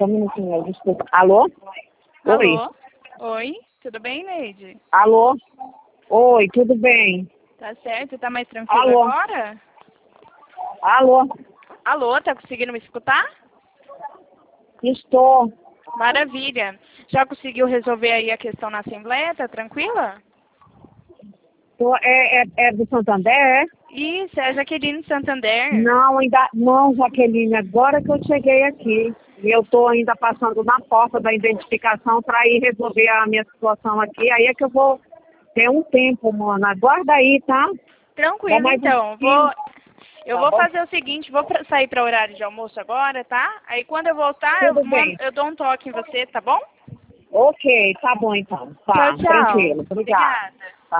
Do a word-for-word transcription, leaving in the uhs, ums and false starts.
só um minutinho, desculpa. Alô? Oi. Alô? Oi, tudo bem, Neide? Alô? Oi, tudo bem? Tá certo? Tá mais tranquilo Alô? agora? Alô? Alô, tá conseguindo me escutar? Estou. Maravilha. Já conseguiu resolver aí a questão na Assembleia? Tá tranquila? Tô, é, é, é do Santander, é? Isso, é a Jaqueline Santander. Não, ainda não, Jaqueline, agora que eu cheguei aqui. E eu estou ainda passando na porta da identificação para ir resolver a minha situação aqui. Aí é que eu vou ter um tempo, mano. Aguarda aí, tá? Dá Tranquilo, mais um então. pouquinho. Vou, eu Tá vou bom? fazer o seguinte, vou pra, sair para horário de almoço agora, tá? Aí quando eu voltar, eu, Tudo mando, bem. eu dou um toque em você, tá bom? Ok, tá bom então. Tchau, Tá, tchau. tranquilo. Obrigada. Obrigada.